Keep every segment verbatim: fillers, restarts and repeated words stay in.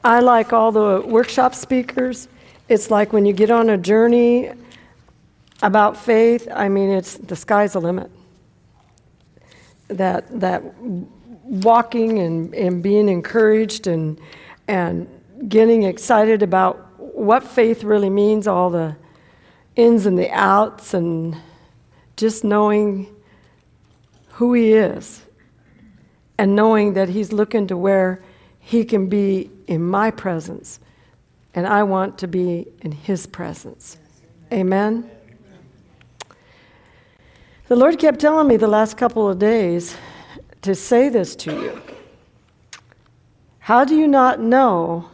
I like all the workshop speakers. It's like when you get on a journey about faith, I mean, it's the sky's the limit. That that walking and, and being encouraged and and getting excited about what faith really means, all the ins and the outs, and just knowing who he is and knowing that he's looking to where he can be in my presence, and I want to be in his presence. Amen? The Lord kept telling me the last couple of days to say this to you. How do you not know?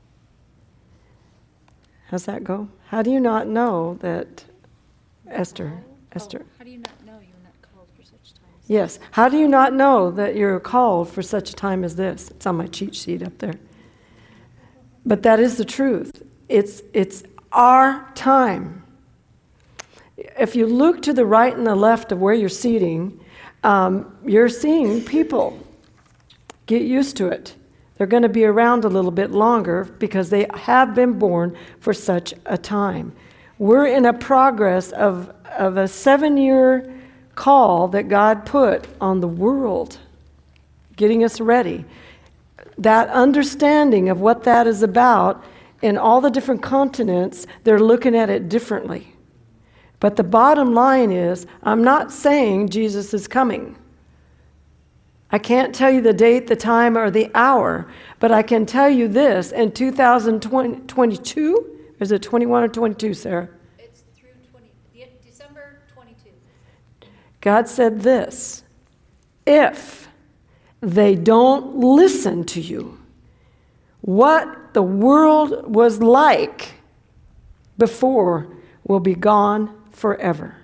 How's that go? How do you not know that, Esther, Oh, Esther? How do you not know you're not called for such time? Yes. How do you not know that you're called for such a time as this? It's on my cheat sheet up there. But that is the truth. It's it's our time. If you look to the right and the left of where you're seating, um, you're seeing people. Get used to it. They're going to be around a little bit longer because they have been born for such a time. We're in a progress of, of a seven-year call that God put on the world, getting us ready. That understanding of what that is about in all the different continents, they're looking at it differently. But the bottom line is, I'm not saying Jesus is coming. I can't tell you the date, the time, or the hour, but I can tell you this, in two thousand twenty-two, is it twenty-one or twenty-two, Sarah? It's through twenty, December twenty-two. God said this, if they don't listen to you, what the world was like before will be gone forever.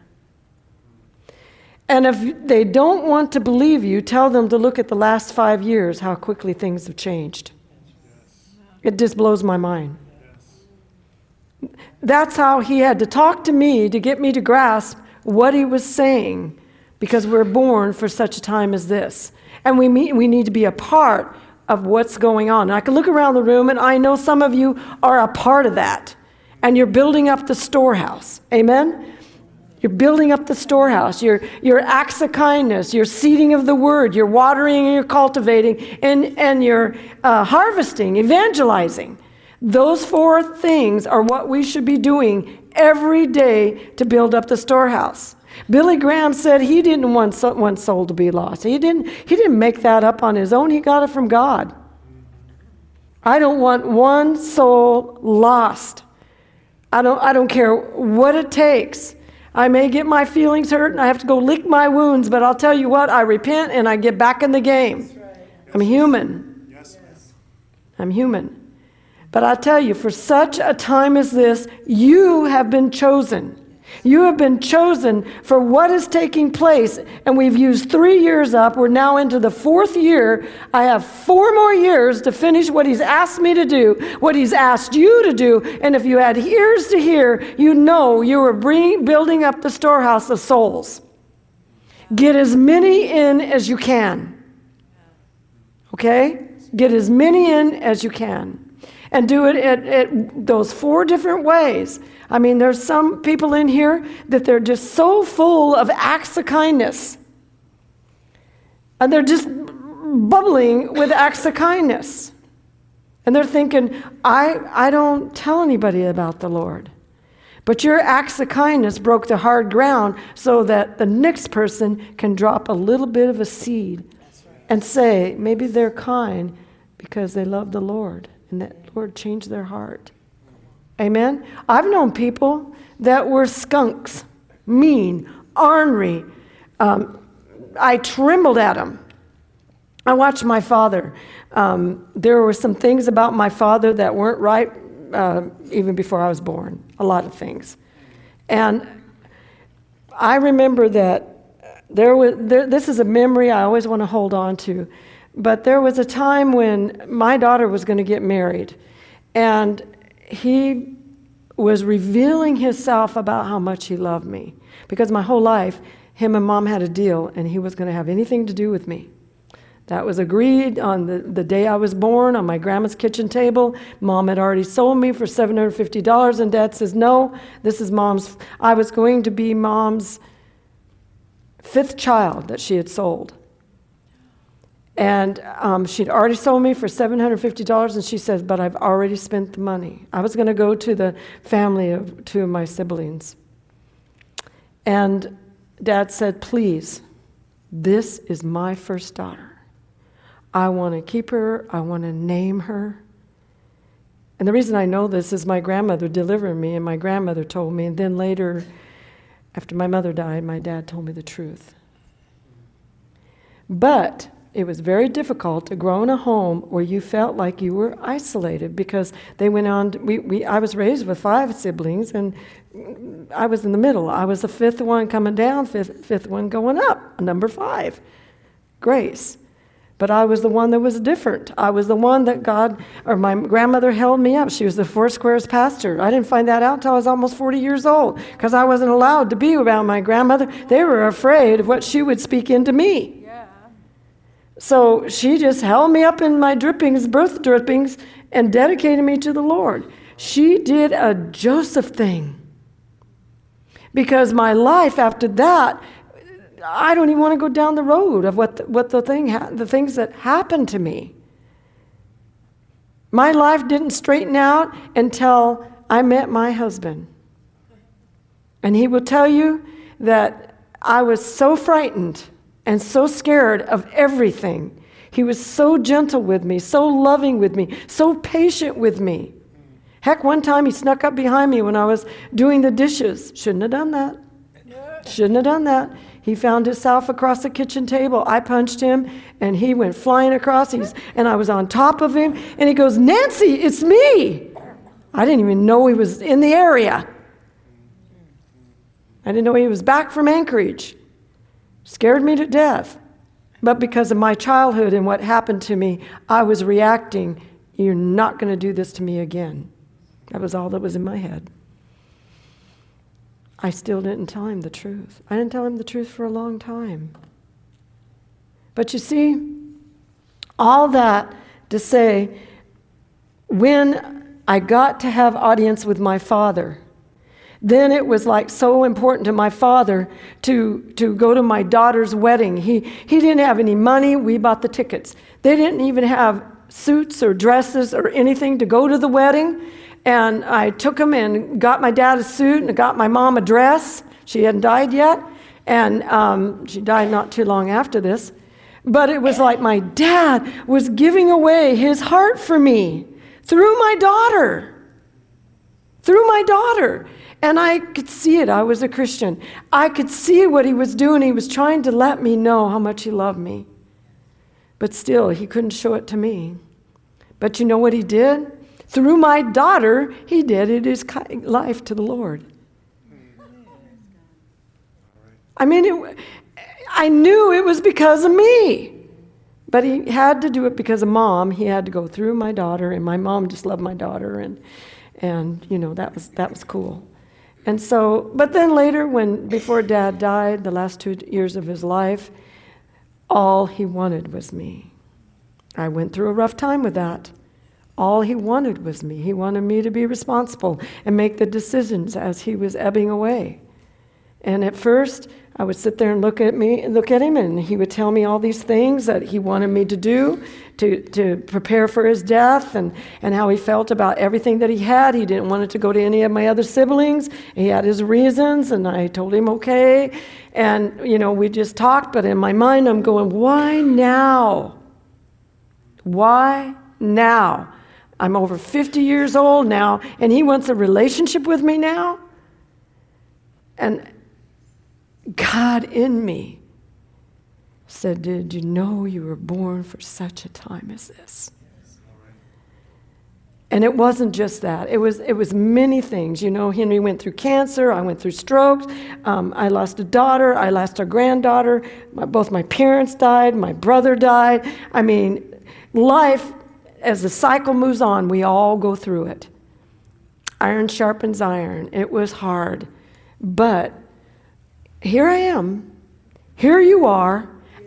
And if they don't want to believe you, tell them to look at the last five years, how quickly things have changed. It just blows my mind. That's how he had to talk to me to get me to grasp what he was saying, because we're born for such a time as this. And we meet, we need to be a part of what's going on. And I can look around the room, and I know some of you are a part of that. And you're building up the storehouse. Amen? You're building up the storehouse. Your, your acts of kindness, your seeding of the word, your watering and your cultivating, and, and your uh, harvesting, evangelizing. Those four things are what we should be doing every day to build up the storehouse. Billy Graham said he didn't want so, one soul to be lost. He didn't, he didn't make that up on his own. He got it from God. I don't want one soul lost. I don't, I don't care what it takes. I may get my feelings hurt and I have to go lick my wounds, but I'll tell you what, I repent and I get back in the game. I'm human. I'm human. But I tell you, for such a time as this, you have been chosen. You have been chosen for what is taking place. And we've used three years up. We're now into the fourth year. I have four more years to finish what he's asked me to do, what he's asked you to do. And if you had ears to hear, you know you were bringing, building up the storehouse of souls. Get as many in as you can. Okay? Get as many in as you can. And do it at, at those four different ways. I mean, there's some people in here that they're just so full of acts of kindness. And they're just bubbling with acts of kindness. And they're thinking, I, I don't tell anybody about the Lord. But your acts of kindness broke the hard ground so that the next person can drop a little bit of a seed and say, maybe they're kind because they love the Lord. And that Lord changed their heart. Amen? I've known people that were skunks, mean, ornery. Um, I trembled at them. I watched my father. Um, there were some things about my father that weren't right uh, even before I was born. A lot of things. And I remember that there was, there, this is a memory I always want to hold on to. But there was a time when my daughter was going to get married, and he was revealing himself about how much he loved me. Because my whole life, him and Mom had a deal, and he was going to have anything to do with me. That was agreed on the, the day I was born on my grandma's kitchen table. Mom had already sold me for seven hundred fifty dollars, and Dad says, no, this is Mom's. I was going to be Mom's fifth child that she had sold. And um, she'd already sold me for seven hundred fifty dollars, and she says, but I've already spent the money. I was going to go to the family of two of my siblings. And Dad said, please, this is my first daughter. I want to keep her. I want to name her. And the reason I know this is my grandmother delivered me, and my grandmother told me. And then later, after my mother died, my dad told me the truth. But it was very difficult to grow in a home where you felt like you were isolated, because they went on. To, we, we, I was raised with five siblings, and I was in the middle. I was the fifth one coming down, fifth, fifth one going up, number five, Grace. But I was the one that was different. I was the one that God, or my grandmother held me up. She was the Four Squares pastor. I didn't find that out until I was almost forty years old, because I wasn't allowed to be around my grandmother. They were afraid of what she would speak into me. Yeah. So she just held me up in my drippings, birth drippings, and dedicated me to the Lord. She did a Joseph thing. Because my life after that, I don't even want to go down the road of what the, what the thing ha- the things that happened to me. My life didn't straighten out until I met my husband. And he will tell you that I was so frightened and so scared of everything. He was so gentle with me, so loving with me, so patient with me. Heck, one time he snuck up behind me when I was doing the dishes. Shouldn't have done that. Shouldn't have done that. He found himself across the kitchen table. I punched him, and he went flying across. He's, and I was on top of him, and he goes, Nancy, it's me. I didn't even know he was in the area. I didn't know he was back from Anchorage. Scared me to death. But because of my childhood and what happened to me, I was reacting, you're not going to do this to me again. That was all that was in my head. I still didn't tell him the truth. I didn't tell him the truth for a long time. But you see, all that to say, when I got to have audience with my father, then it was like so important to my father to, to go to my daughter's wedding. He, he didn't have any money. We bought the tickets. They didn't even have suits or dresses or anything to go to the wedding. And I took him and got my dad a suit and got my mom a dress. She hadn't died yet. And um, she died not too long after this. But it was like my dad was giving away his heart for me through my daughter. Through my daughter. And I could see it. I was a Christian. I could see what he was doing. He was trying to let me know how much he loved me. But still, he couldn't show it to me. But you know what he did? Through my daughter, he dedicated his life to the Lord. I mean, it, I knew it was because of me. But he had to do it because of Mom. He had to go through my daughter, and my mom just loved my daughter, and and you know that was that was cool. And so, but then later, when before Dad died, the last two years of his life, all he wanted was me. I went through a rough time with that. All he wanted was me. He wanted me to be responsible and make the decisions as he was ebbing away. And at first, I would sit there and look at me, look at him, and he would tell me all these things that he wanted me to do to, to prepare for his death, and, and how he felt about everything that he had. He didn't want it to go to any of my other siblings. He had his reasons, and I told him okay. And, you know, we just talked, but in my mind, I'm going, why now? Why now? I'm over fifty years old now, and he wants a relationship with me now? And God in me said, did you know you were born for such a time as this? And it wasn't just that. It was it was many things. You know, Henry went through cancer. I went through strokes. Um, I lost a daughter. I lost a granddaughter. My, both my parents died. My brother died. I mean, life, as the cycle moves on, we all go through it. Iron sharpens iron. It was hard. But here I am. Here you are.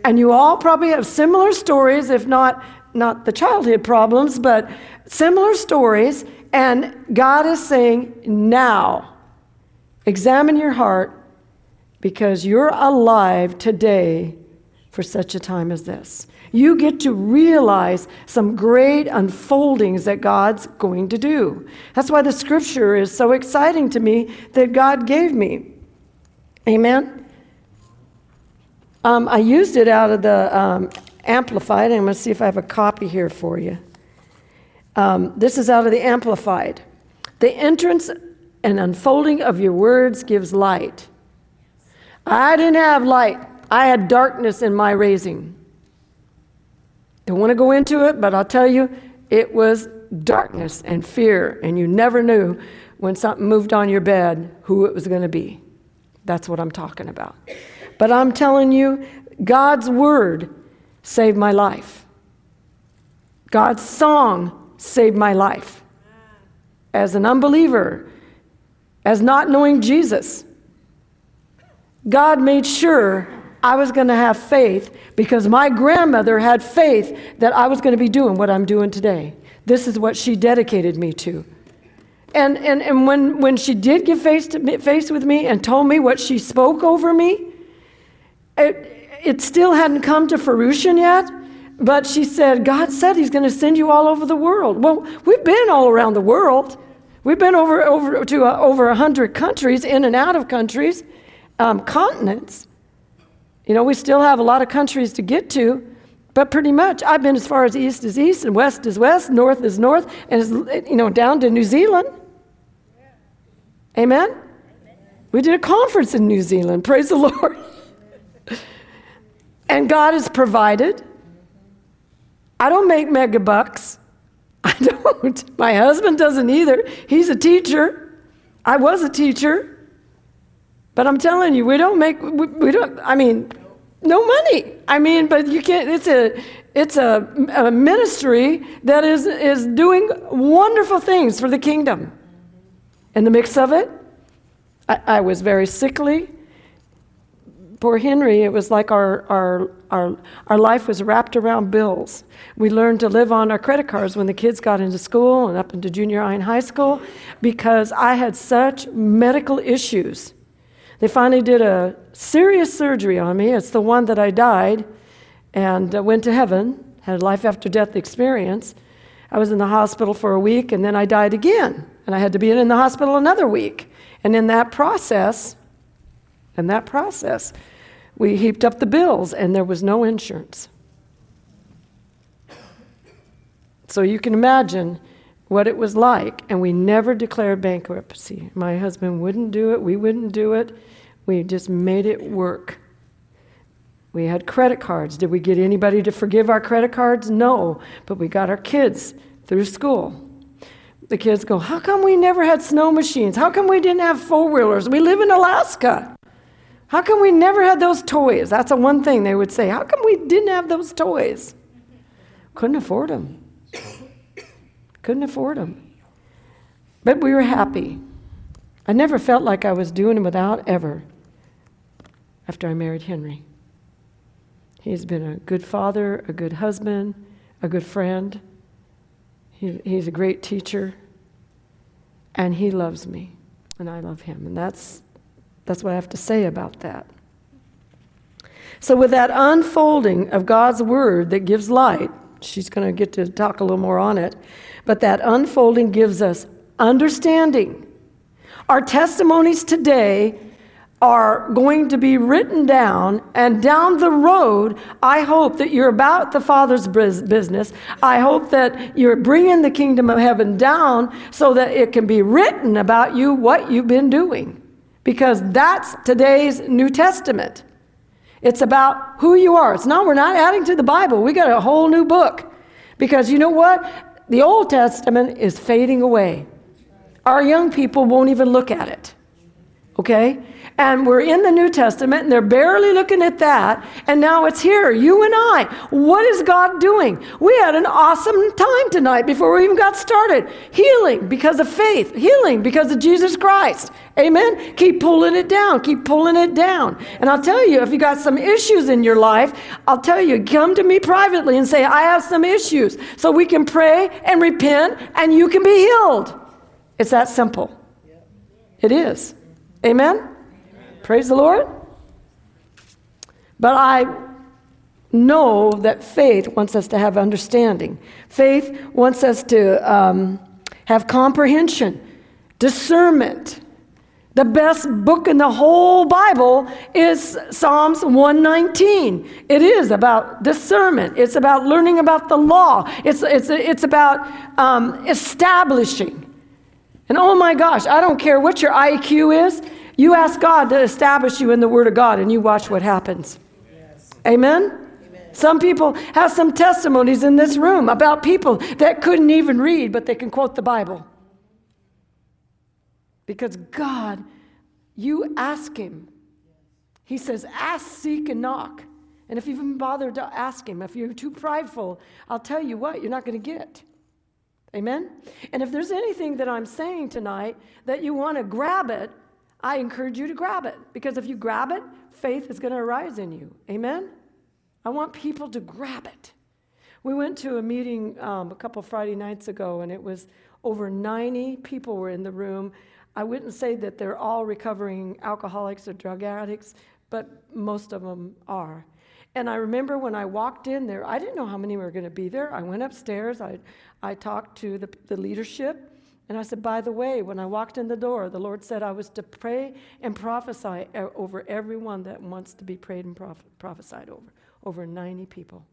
And you all probably have similar stories, if not, not the childhood problems, but similar stories. And God is saying, now, examine your heart, because you're alive today for such a time as this. You get to realize some great unfoldings that God's going to do. That's why the scripture is so exciting to me that God gave me. Amen? Um, I used it out of the um, Amplified. I'm going to see if I have a copy here for you. Um, this is out of the Amplified. The entrance and unfolding of your words gives light. I didn't have light. I had darkness in my raising. Don't want to go into it, but I'll tell you, it was darkness and fear, and you never knew when something moved on your bed who it was going to be. That's what I'm talking about. But I'm telling you, God's word saved my life. God's song saved my life. As an unbeliever, as not knowing Jesus, God made sure I was going to have faith, because my grandmother had faith that I was going to be doing what I'm doing today. This is what she dedicated me to. And and, and when, when she did give face to me, face with me and told me what she spoke over me, it, it still hadn't come to fruition yet, but she said, God said he's going to send you all over the world. Well, we've been all around the world. We've been over, over to uh, over one hundred countries, in and out of countries. Um, continents. You know, we still have a lot of countries to get to, but pretty much I've been as far as east as east and west as west, north is north, and as, you know, down to New Zealand. Amen? Amen? We did a conference in New Zealand. Praise the Lord. And God has provided. I don't make mega bucks. I don't. My husband doesn't either. He's a teacher. I was a teacher. But I'm telling you, we don't make, we, we don't, I mean, no money. I mean, but you can't, it's a, it's a, a ministry that is, is doing wonderful things for the kingdom. In the mix of it, I, I was very sickly. Poor Henry, it was like our, our, our, our life was wrapped around bills. We learned to live on our credit cards when the kids got into school and up into junior high and high school, because I had such medical issues. They finally did a serious surgery on me. It's the one that I died and uh, went to heaven, had a life after death experience. I was in the hospital for a week, and then I died again. And I had to be in the hospital another week. And in that process, in that process, we heaped up the bills, and there was no insurance. So you can imagine what it was like, and we never declared bankruptcy. My husband wouldn't do it. We wouldn't do it. We just made it work. We had credit cards. Did we get anybody to forgive our credit cards? No, but we got our kids through school. The kids go, how come we never had snow machines? How come we didn't have four-wheelers? We live in Alaska. How come we never had those toys? That's the one thing they would say. How come we didn't have those toys? Couldn't afford them. Couldn't afford them. But we were happy. I never felt like I was doing them without ever after I married Henry. He's been a good father, a good husband, a good friend. He, he's a great teacher. And he loves me. And I love him. And that's, that's what I have to say about that. So with that unfolding of God's word that gives light, she's going to get to talk a little more on it, but that unfolding gives us understanding. Our testimonies today are going to be written down, and down the road, I hope that you're about the Father's business. I hope that you're bringing the kingdom of heaven down so that it can be written about you what you've been doing, because that's today's New Testament. It's about who you are. It's not, we're not adding to the Bible. We got a whole new book, because you know what? The Old Testament is fading away. Our young people won't even look at it. Okay? And we're in the New Testament, and they're barely looking at that, and now it's here, you and I. What is God doing? We had an awesome time tonight before we even got started. Healing because of faith. Healing because of Jesus Christ. Amen? Keep pulling it down. Keep pulling it down. And I'll tell you, if you got some issues in your life, I'll tell you, come to me privately and say, I have some issues. So we can pray and repent, and you can be healed. It's that simple. It is. Amen? Amen? Praise the Lord. But I know that faith wants us to have understanding. Faith wants us to um, have comprehension, discernment. The best book in the whole Bible is Psalms one nineteen. It is about discernment. It's about learning about the law. It's, it's, it's about um, establishing. And oh my gosh, I don't care what your I Q is. You ask God to establish you in the Word of God, and you watch what happens. Yes. Amen? Amen? Some people have some testimonies in this room about people that couldn't even read, but they can quote the Bible. Because God, you ask Him. He says, ask, seek, and knock. And if you even bother to ask Him, if you're too prideful, I'll tell you what, you're not going to get. Amen? And if there's anything that I'm saying tonight that you want to grab it, I encourage you to grab it. Because if you grab it, faith is going to arise in you. Amen? I want people to grab it. We went to a meeting um, a couple Friday nights ago, and it was over ninety people were in the room. I wouldn't say that they're all recovering alcoholics or drug addicts, but most of them are. And I remember when I walked in there, I didn't know how many were going to be there. I went upstairs, I, I talked to the, the leadership, and I said, by the way, when I walked in the door, the Lord said I was to pray and prophesy over everyone that wants to be prayed and proph- prophesied over, over ninety people.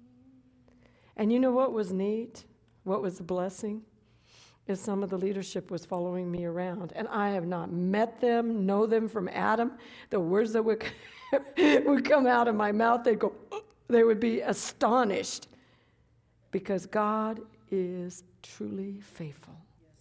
And you know what was neat? What was a blessing? Is some of the leadership was following me around, and I have not met them, know them from Adam. The words that would, would come out of my mouth, they'd go, they would be astonished, because God is truly faithful.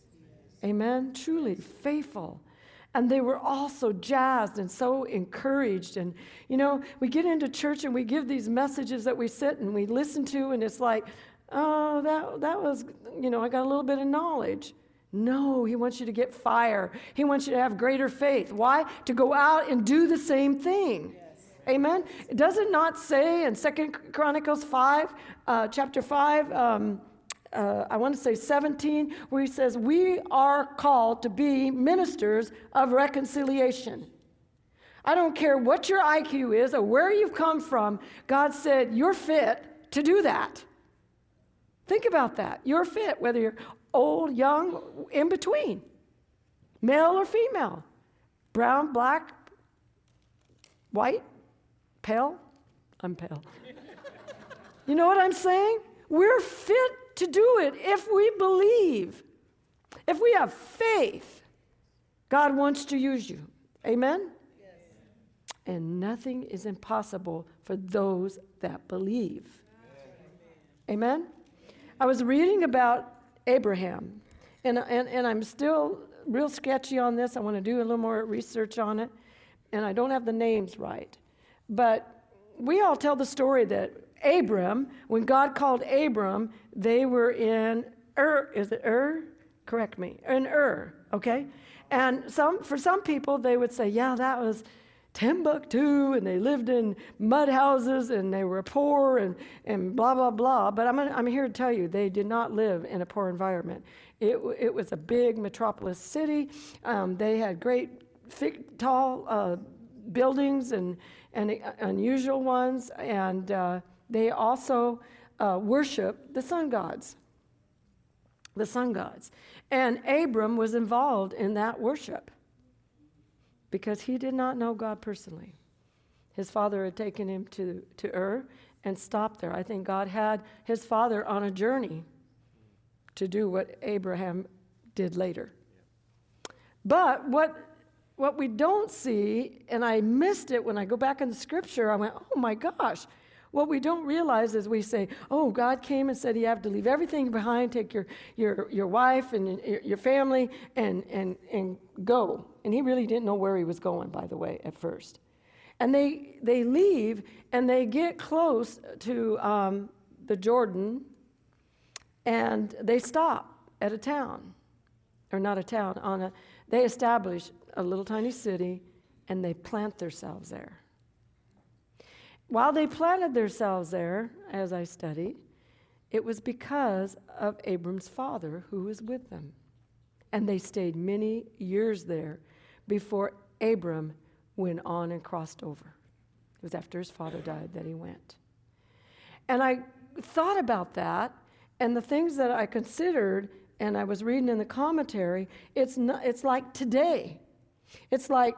Amen? Truly faithful. And they were all so jazzed and so encouraged. And, you know, we get into church and we give these messages that we sit and we listen to, and it's like, oh, that that was, you know, I got a little bit of knowledge. No, He wants you to get fire. He wants you to have greater faith. Why? To go out and do the same thing. Yes. Amen? Does it not say in Second Chronicles five, uh, chapter five, um, uh, I want to say seventeen, where He says, we are called to be ministers of reconciliation. I don't care what your I Q is or where you've come from. God said, you're fit to do that. Think about that. You're fit, whether you're old, young, in between, male or female, brown, black, white, pale. I'm pale. You know what I'm saying? We're fit to do it if we believe. If we have faith, God wants to use you. Amen? Yes. And nothing is impossible for those that believe. Amen? I was reading about Abraham, and, and, and I'm still real sketchy on this. I want to do a little more research on it, and I don't have the names right. But we all tell the story that Abram, when God called Abram, they were in Ur. Is it Ur? Correct me. In Ur, okay? And some for some people, they would say, yeah, that was Timbuktu, and they lived in mud houses, and they were poor, and, and blah, blah, blah. But I'm, I'm here to tell you, they did not live in a poor environment. It, it was a big metropolis city. Um, they had great, thick, tall uh, buildings and, and unusual ones, and uh, they also uh, worshiped the sun gods. The sun gods. And Abram was involved in that worship, because he did not know God personally. His father had taken him to, to Ur and stopped there. I think God had his father on a journey to do what Abraham did later. But what, what we don't see, and I missed it when I go back in the scripture, I went, oh my gosh, What we don't realize is we say, oh, God came and said you have to leave everything behind, take your your, your wife and your, your family and, and, and go. And he really didn't know where he was going, by the way, at first. And they they leave and they get close to um, the Jordan, and they stop at a town, or not a town, on a, they establish a little tiny city, and they plant themselves there. While they planted themselves there, as I studied, it was because of Abram's father who was with them. And they stayed many years there before Abram went on and crossed over. It was after his father died that he went. And I thought about that, and the things that I considered, and I was reading in the commentary, it's not, it's like today. It's like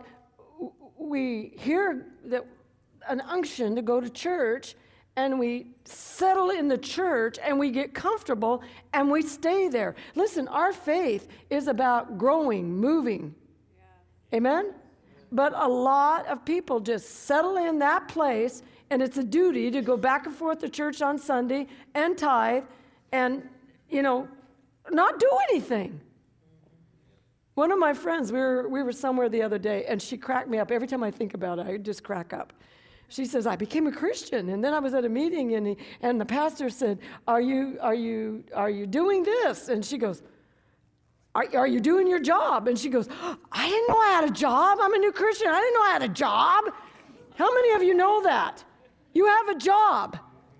we hear that an unction to go to church, and we settle in the church, and we get comfortable, and we stay there. Listen, our faith is about growing, moving. Yeah. Amen? But a lot of people just settle in that place, and it's a duty to go back and forth to church on Sunday and tithe and, you know, not do anything. One of my friends, we were, we were somewhere the other day, and she cracked me up. Every time I think about it, I just crack up. She says, I became a Christian, and then I was at a meeting, and he, and the pastor said, are you, are you, are you doing this? And she goes, Are, are you doing your job? And she goes, I didn't know I had a job. I'm a new Christian. I didn't know I had a job. How many of you know that? You have a job.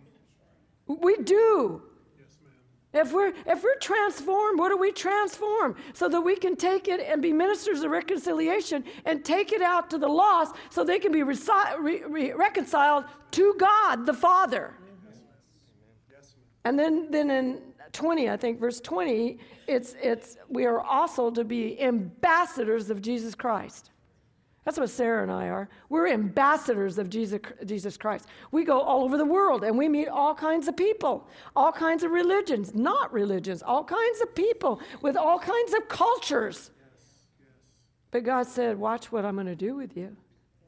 We do. Yes, ma'am. If we're, if we're transformed, what do we transform? So that we can take it and be ministers of reconciliation and take it out to the lost so they can be reci- re- re- reconciled to God the Father. Yes, ma'am. Yes, ma'am. And then, then in twenty, I think, verse twenty, it's it's we are also to be ambassadors of Jesus Christ. That's what Sarah and I are. We're ambassadors of Jesus, Jesus Christ. We go all over the world, and we meet all kinds of people, all kinds of religions, not religions, all kinds of people with all kinds of cultures. Yes, yes. But God said, watch what I'm going to do with you.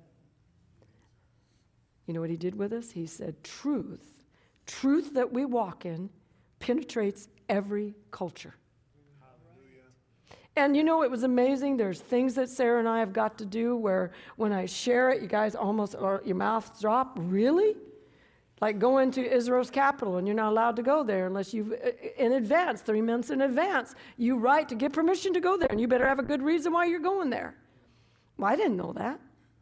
You know what he did with us? He said, truth, truth that we walk in penetrates every culture. Hallelujah. And you know, it was amazing. There's things that Sarah and I have got to do where when I share it, you guys almost, or your mouths drop. Really? Like going to Israel's capital, and you're not allowed to go there unless you've, in advance, three months in advance, you write to get permission to go there, and you better have a good reason why you're going there. Well, I didn't know that.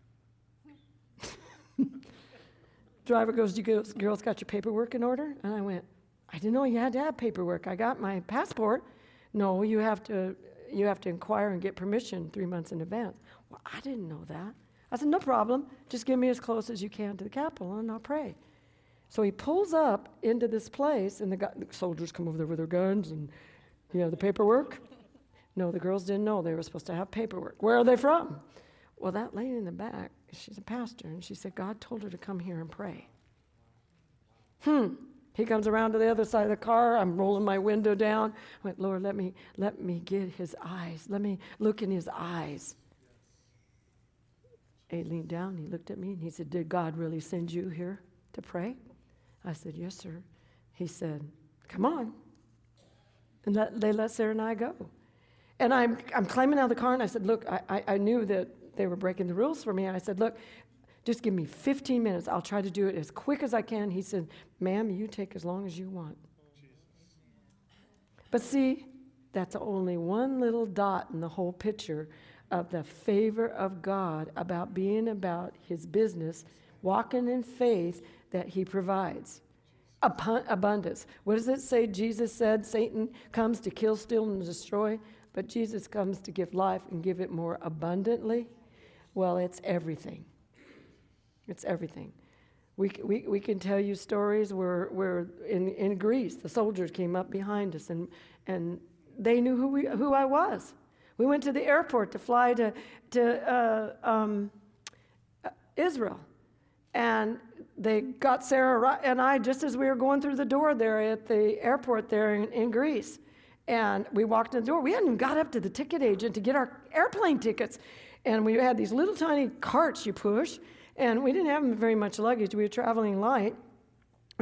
Driver goes, you girls, girls got your paperwork in order? And I went, I didn't know you had to have paperwork. I got my passport. No, you have to you have to inquire and get permission three months in advance. Well, I didn't know that. I said, no problem. Just get me as close as you can to the Capitol, and I'll pray. So he pulls up into this place, and the, guy, the soldiers come over there with their guns and, you know, the paperwork. No, the girls didn't know they were supposed to have paperwork. Where are they from? Well, that lady in the back, she's a pastor, and she said God told her to come here and pray. Hmm. He comes around to the other side of the car. I'm rolling my window down. I went, Lord, let me let me get his eyes. Let me look in his eyes. He leaned down. He looked at me, and he said, did God really send you here to pray? I said, yes, sir. He said, come on. And let, they let Sarah and I go. And I'm I'm climbing out of the car, and I said, look, I, I, I knew that they were breaking the rules for me. I said, look, just give me fifteen minutes. I'll try to do it as quick as I can. He said, ma'am, you take as long as you want. Jesus. But see, that's only one little dot in the whole picture of the favor of God about being about his business, walking in faith that he provides. Ab- abundance. What does it say? Jesus said Satan comes to kill, steal, and destroy, but Jesus comes to give life and give it more abundantly. Well, it's everything. It's everything. We, we we can tell you stories where where in, in Greece the soldiers came up behind us and and they knew who we who I was. We went to the airport to fly to to uh, um, Israel, and they got Sarah and I just as we were going through the door there at the airport there in, in Greece. And we walked in the door. We hadn't even got up to the ticket agent to get our airplane tickets. And we had these little tiny carts you push. And we didn't have very much luggage. We were traveling light.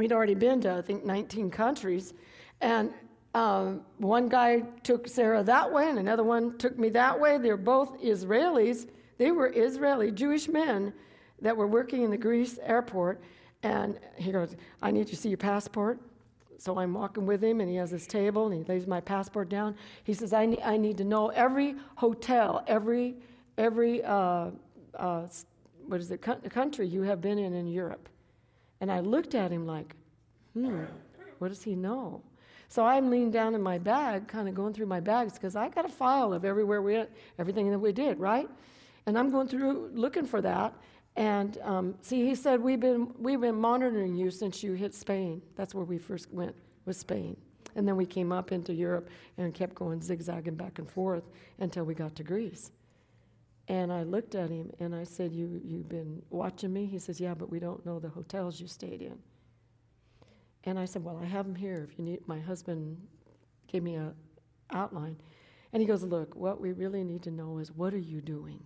we'd already been to, I think, nineteen countries. And um, one guy took Sarah that way, and another one took me that way. They're both Israelis. They were Israeli Jewish men that were working in the Greece airport. And he goes, I need to see your passport. So I'm walking with him, and he has his table, and he lays my passport down. He says, I need, I need to know every hotel, every, every uh, uh, what is it, country you have been in in Europe. And I looked at him like, hmm, what does he know? So I'm leaned down in my bag, kind of going through my bags, because I got a file of everywhere we went, everything that we did, right? And I'm going through looking for that. And um, see, he said, we've been we've been monitoring you since you hit Spain. That's where we first went, was Spain. And then we came up into Europe and kept going zigzagging back and forth until we got to Greece. And I looked at him and I said, you, you've been watching me? He says, yeah, but we don't know the hotels you stayed in. And I said, well, I have them here. If you need, my husband gave me a outline. And he goes, look, what we really need to know is, what are you doing?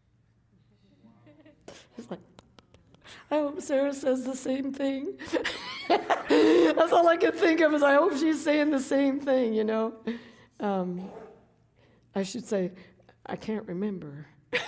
It's like, I hope Sarah says the same thing. That's all I can think of is I hope she's saying the same thing, you know. Um, I should say, I can't remember.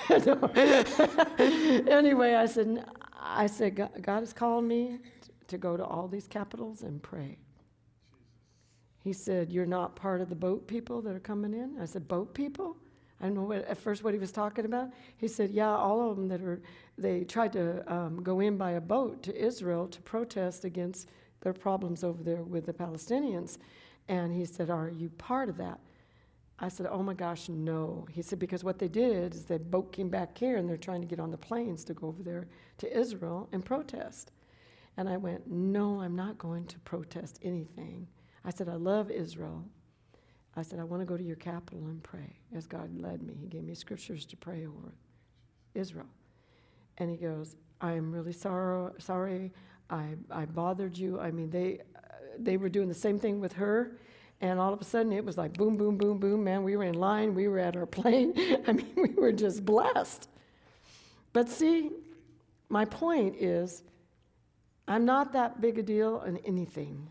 Anyway, I said, I said, God has called me to go to all these capitals and pray. He said, you're not part of the boat people that are coming in? I said, boat people? I don't know what, at first what he was talking about. He said, yeah, all of them that are, they tried to um, go in by a boat to Israel to protest against their problems over there with the Palestinians. And he said, are you part of that? I said, oh my gosh, no. He said, because what they did is the boat came back here and they're trying to get on the planes to go over there to Israel and protest. And I went, no, I'm not going to protest anything. I said, I love Israel. I said, I want to go to your capital and pray as God led me. He gave me scriptures to pray over Israel. And he goes, I am really sorrow, sorry. I, I bothered you. I mean, they, uh, they were doing the same thing with her. And all of a sudden, it was like boom, boom, boom, boom. Man, we were in line. We were at our plane. I mean, we were just blessed. But see, my point is, I'm not that big a deal in anything.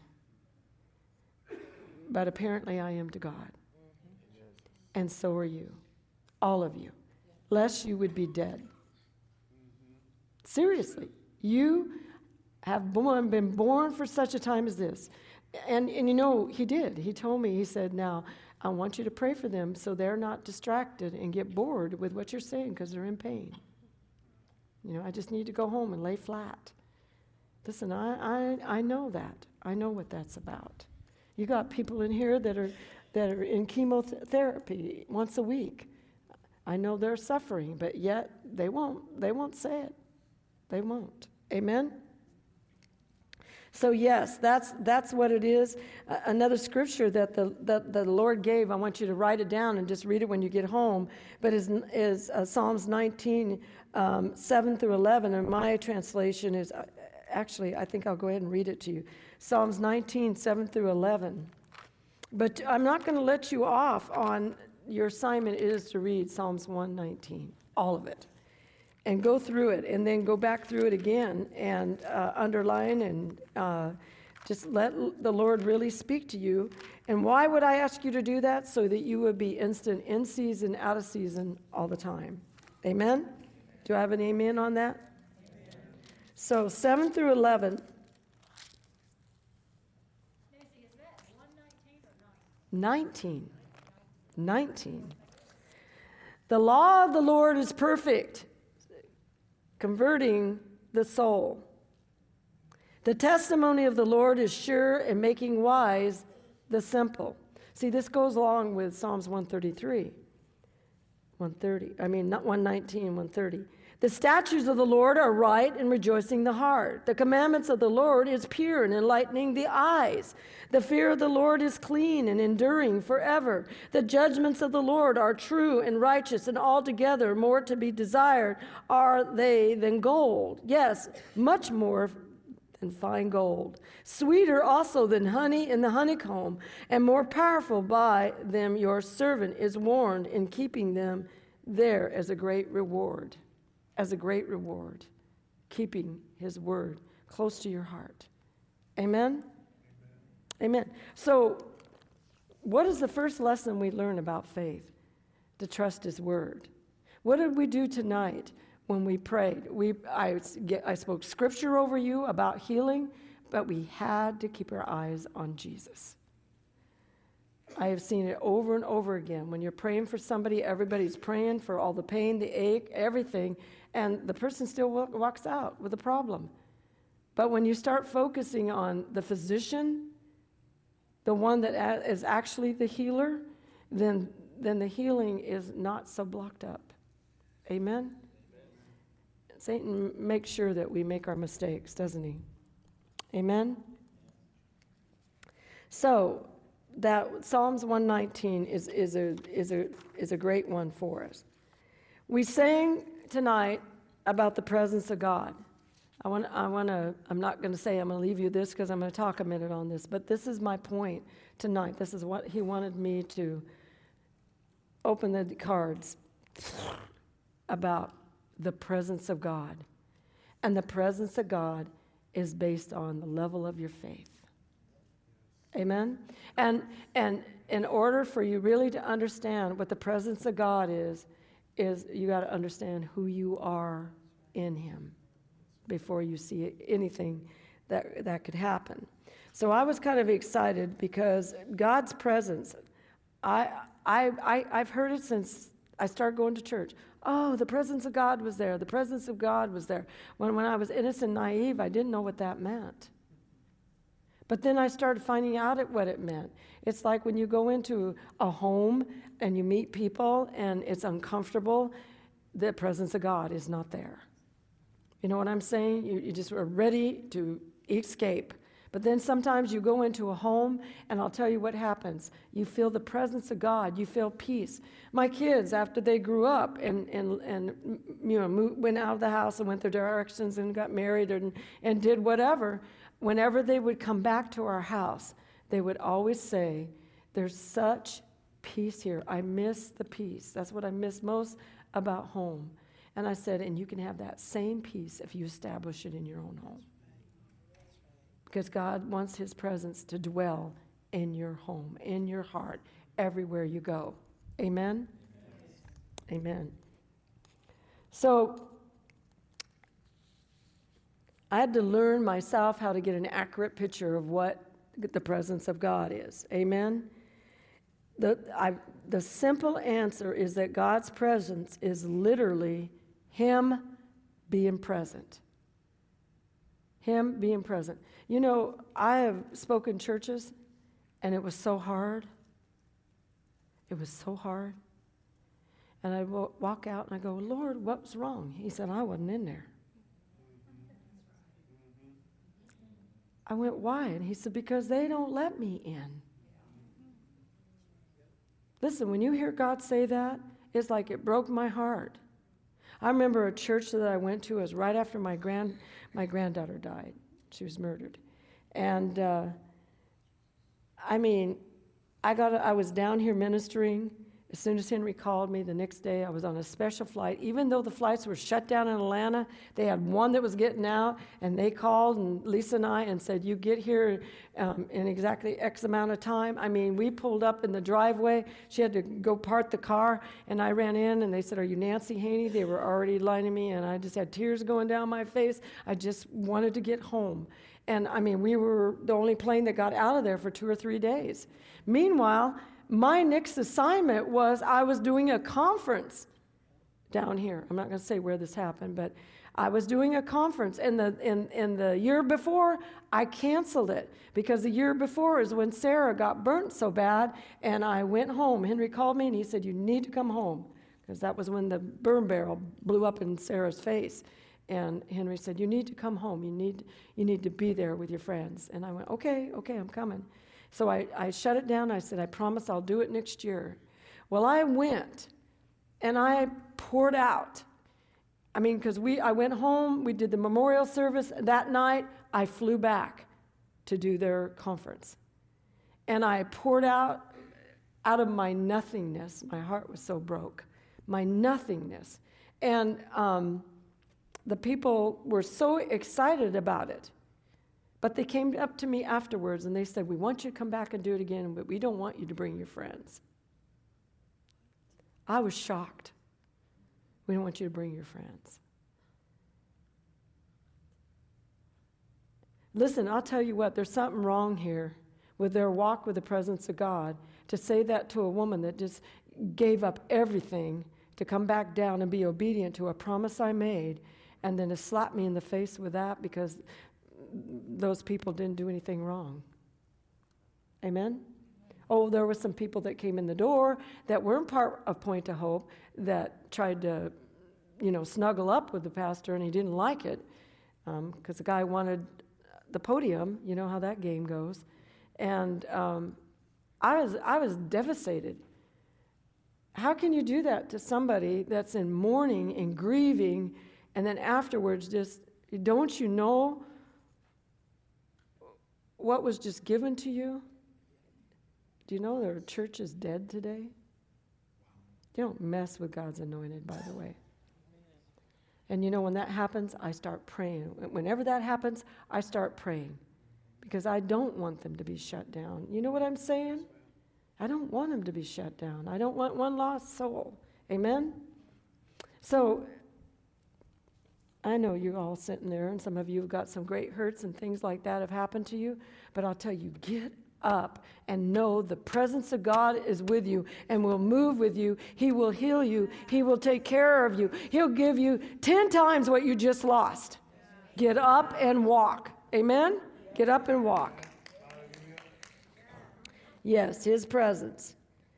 But apparently I am to God. And so are you. All of you. Lest you would be dead. Seriously. You have born, been born for such a time as this. And, and you know, he did. He told me, he said, now, I want you to pray for them so they're not distracted and get bored with what you're saying because they're in pain. You know, I just need to go home and lay flat. Listen, I, I, I know that. I know what that's about. You got people in here that are that are in chemotherapy once a week. I know they're suffering, but yet they won't they won't say it. They won't. Amen. So yes, that's that's what it is. Uh, another scripture that the that the Lord gave. I want you to write it down and just read it when you get home. But is is uh, Psalms nineteen, um, seven through eleven. And my translation is. Uh, Actually, I think I'll go ahead and read it to you. Psalms nineteen, seven through eleven. But I'm not going to let you off on your assignment is to read Psalms one nineteen, all of it, and go through it, and then go back through it again and uh, underline and uh, just let the Lord really speak to you. And why would I ask you to do that? So that you would be instant in season, out of season all the time. Amen? Do I have an amen on that? So seven through eleven. Nancy, is that one nineteen or nine? nineteen. nineteen. The law of the Lord is perfect, converting the soul. The testimony of the Lord is sure and making wise the simple. See, this goes along with Psalms one thirty-three. one thirty. I mean, not one nineteen, one thirty. The statutes of the Lord are right and rejoicing the heart. The commandments of the Lord is pure and enlightening the eyes. The fear of the Lord is clean and enduring forever. The judgments of the Lord are true and righteous, and altogether more to be desired are they than gold. Yes, much more than fine gold. Sweeter also than honey in the honeycomb, and more powerful by them your servant is warned in keeping them there as a great reward. As a great reward, keeping his word close to your heart. Amen? Amen. So, what is the first lesson we learn about faith? To trust His Word. What did we do tonight when we prayed? We, I, I spoke scripture over you about healing, but we had to keep our eyes on Jesus. I have seen it over and over again. When you're praying for somebody, everybody's praying for all the pain, the ache, everything, and the person still walks out with a problem. But when you start focusing on the physician, the one that is actually the healer, then then the healing is not so blocked up. Amen? Amen. Satan makes sure that we make our mistakes, doesn't he? Amen? So, that Psalms one nineteen is, is, a, is, a, is a great one for us. We sang tonight about the presence of God. I want, I want to, I'm not going to say I'm going to leave you this because I'm going to talk a minute on this, but this is my point tonight. This is what he wanted me to open the cards about the presence of God. And the presence of God is based on the level of your faith. Amen? And and in order for you really to understand what the presence of God is, is you got to understand who you are in Him before you see anything that that could happen. So I was kind of excited because God's presence, I I, I I've heard it since I started going to church. Oh, the presence of God was there. The presence of God was there. When when I was innocent, naive, I didn't know what that meant. But then I started finding out what it meant. It's like when you go into a home and you meet people and it's uncomfortable, the presence of God is not there. You know what I'm saying? You, you just are ready to escape. But then sometimes you go into a home, and I'll tell you what happens. You feel the presence of God. You feel peace. My kids, after they grew up and and and you know moved, went out of the house and went their directions and got married and and did whatever, whenever they would come back to our house, they would always say, "There's such peace here. I miss the peace. That's what I miss most about home." And I said, "And you can have that same peace if you establish it in your own home." Because God wants His presence to dwell in your home, in your heart, everywhere you go. Amen? Amen. Amen. So, I had to learn myself how to get an accurate picture of what the presence of God is. Amen? The, I, the simple answer is that God's presence is literally Him being present. Him being present. You know, I have spoken churches, and it was so hard. It was so hard. And I walk out and I go, "Lord, what was wrong?" He said, "I wasn't in there." I went, "Why?" And he said, "Because they don't let me in." Listen, when you hear God say that, it's like it broke my heart. I remember a church that I went to. It was right after my grand my granddaughter died. She was murdered, and uh, I mean, I got I was down here ministering. As soon as Henry called me the next day, I was on a special flight. Even though the flights were shut down in Atlanta, they had one that was getting out, and they called, and Lisa and I, and said, "You get here um, in exactly X amount of time." I mean, we pulled up in the driveway. She had to go park the car, and I ran in, and they said, "Are you Nancy Haney?" They were already lining me, and I just had tears going down my face. I just wanted to get home. And, I mean, we were the only plane that got out of there for two or three days. Meanwhile, my next assignment was I was doing a conference down here. I'm not going to say where this happened, but I was doing a conference. And the in, in the year before, I canceled it because the year before is when Sarah got burnt so bad, and I went home. Henry called me, and he said, "You need to come home," because that was when the burn barrel blew up in Sarah's face. And Henry said, "You need to come home. You need you need to be there with your friends." And I went, okay, okay, I'm coming. So I, I shut it down. I said, "I promise I'll do it next year." Well, I went, and I poured out. I mean, because we I went home. We did the memorial service. That night, I flew back to do their conference. And I poured out out of my nothingness. My heart was so broke. My nothingness. And um, the people were so excited about it. But they came up to me afterwards and they said, we want you to come back and do it again, but we don't want you to bring your friends. I was shocked. We don't want you to bring your friends. Listen, I'll tell you what, there's something wrong here with their walk with the presence of God. To say that to a woman that just gave up everything to come back down and be obedient to a promise I made, and then to slap me in the face with that because those people didn't do anything wrong. Amen? Oh, there were some people that came in the door that weren't part of Point of Hope that tried to, you know, snuggle up with the pastor, and he didn't like it because um, the guy wanted the podium. You know how that game goes. And um, I was I was devastated. How can you do that to somebody that's in mourning and grieving, and then afterwards just, don't you know what was just given to you? Do you know their church is dead today? You don't mess with God's anointed, by the way. And you know, when that happens, I start praying. Whenever that happens, I start praying. Because I don't want them to be shut down. You know what I'm saying? I don't want them to be shut down. I don't want one lost soul. Amen? So, I know you're all sitting there, and some of you have got some great hurts and things like that have happened to you. But I'll tell you, get up and know the presence of God is with you and will move with you. He will heal you. He will take care of you. He'll give you ten times what you just lost. Get up and walk. Amen? Get up and walk. Yes, his presence.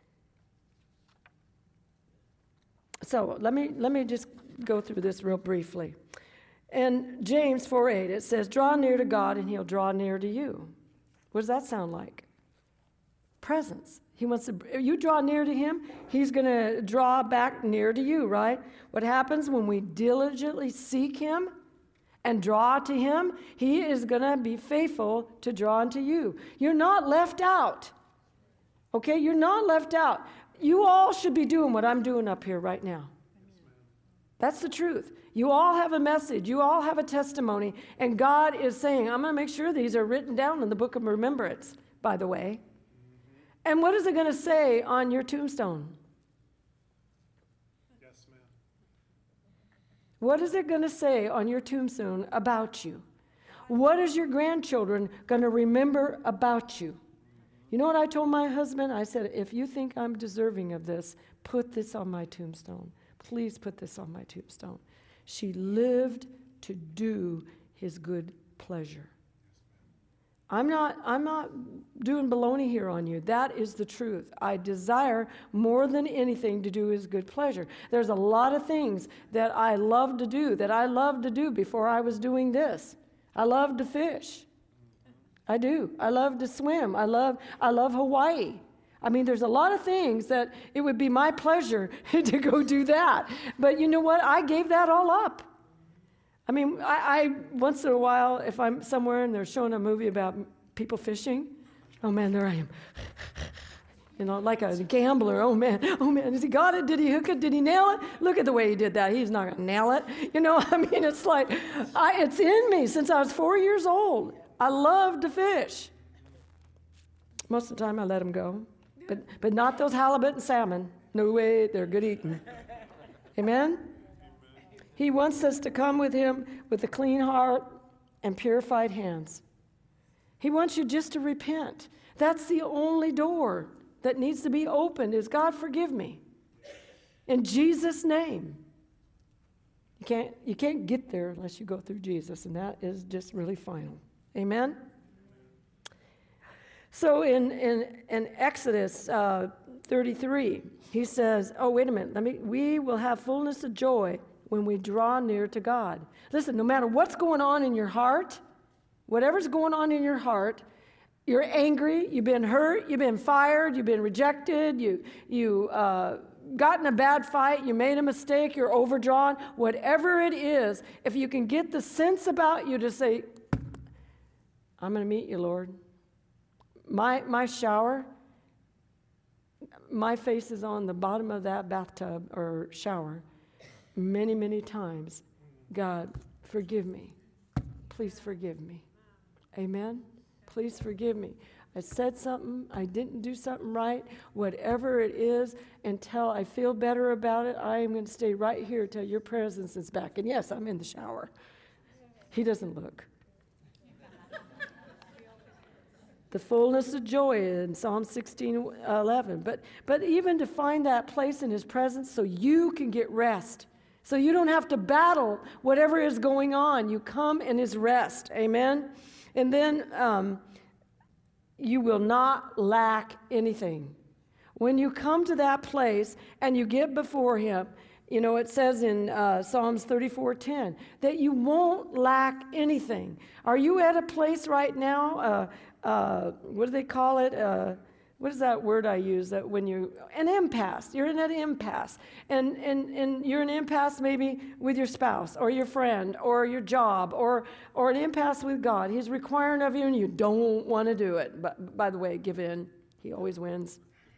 So let me let me just go through this real briefly. In James four eight, it says, draw near to God and he'll draw near to you. What does that sound like? Presence. He wants to, if you draw near to him, he's going to draw back near to you, right? What happens when we diligently seek him and draw to him? He is going to be faithful to draw unto you. You're not left out. Okay? You're not left out. You all should be doing what I'm doing up here right now. That's the truth. You all have a message. You all have a testimony. And God is saying, I'm going to make sure these are written down in the book of remembrance, by the way. And what is it going to say on your tombstone? Yes, ma'am. What is it going to say on your tombstone about you? What is your grandchildren going to remember about you? You know what I told my husband? I said, if you think I'm deserving of this, put this on my tombstone. Please put this on my tombstone. She lived to do his good pleasure. I'm not, I'm not doing baloney here on you. That is the truth. I desire more than anything to do his good pleasure. There's a lot of things that I love to do, that I loved to do before I was doing this. I love to fish. I do. I love to swim. I love, I love Hawaii. I mean, there's a lot of things that it would be my pleasure to go do that. But you know what? I gave that all up. I mean, I, I once in a while, if I'm somewhere and they're showing a movie about people fishing, oh man, there I am. You know, like a gambler. Oh man, oh man, has he got it? Did he hook it? Did he nail it? Look at the way he did that. He's not going to nail it. You know, I mean, it's like, I, it's in me since I was four years old. I love to fish. Most of the time I let them go. But but not those halibut and salmon. No way, they're good eating. Amen? He wants us to come with him with a clean heart and purified hands. He wants you just to repent. That's the only door that needs to be opened is, God, forgive me. In Jesus' name. You can't, you can't get there unless you go through Jesus, and that is just really final. Amen? So in, in, in Exodus uh, thirty-three, he says, oh, wait a minute, let me, we will have fullness of joy when we draw near to God. Listen, no matter what's going on in your heart, whatever's going on in your heart, you're angry, you've been hurt, you've been fired, you've been rejected, you, you uh, got in a bad fight, you made a mistake, you're overdrawn, whatever it is, if you can get the sense about you to say, I'm going to meet you, Lord. My my shower, my face is on the bottom of that bathtub or shower many, many times. God, forgive me. Please forgive me. Amen? Please forgive me. I said something, I didn't do something right, whatever it is, until I feel better about it, I am going to stay right here till your presence is back. And yes, I'm in the shower. He doesn't look. The fullness of joy in Psalm sixteen eleven. But, but even to find that place in his presence so you can get rest. So you don't have to battle whatever is going on. You come in his rest. Amen? And then um, you will not lack anything. When you come to that place and you get before him, you know, it says in uh, Psalms thirty-four ten that you won't lack anything. Are you at a place right now, uh, uh, what do they call it? Uh, what is that word I use? That when you, an impasse. You're in an impasse. And, and, and you're in an impasse maybe with your spouse or your friend or your job or, or an impasse with God. He's requiring of you and you don't want to do it. But by the way, give in. He always wins.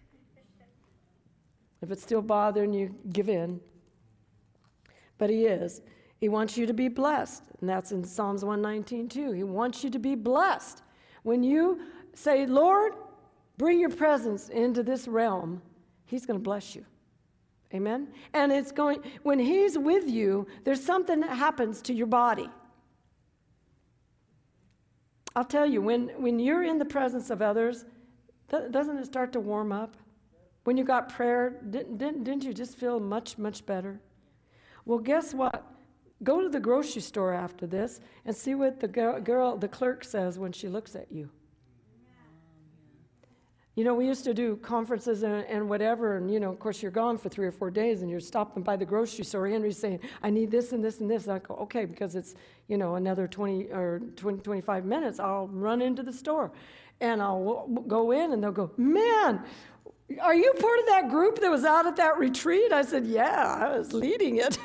If it's still bothering you, give in. But he is. He wants you to be blessed. And that's in Psalms one nineteen too. He wants you to be blessed. When you say, Lord, bring your presence into this realm, he's going to bless you. Amen? And it's going, when he's with you, there's something that happens to your body. I'll tell you, when, when you're in the presence of others, doesn't it start to warm up? When you got prayer, didn't, didn't, didn't you just feel much, much better? Well, guess what? Go to the grocery store after this and see what the girl, girl, the clerk says when she looks at you. You know, we used to do conferences and, and whatever, and, you know, of course, you're gone for three or four days, and you're stopping by the grocery store. Henry's saying, I need this and this and this. And I go, okay, because it's, you know, another twenty or twenty, twenty-five minutes, I'll run into the store. And I'll w- go in, and they'll go, man, are you part of that group that was out at that retreat? I said, yeah, I was leading it.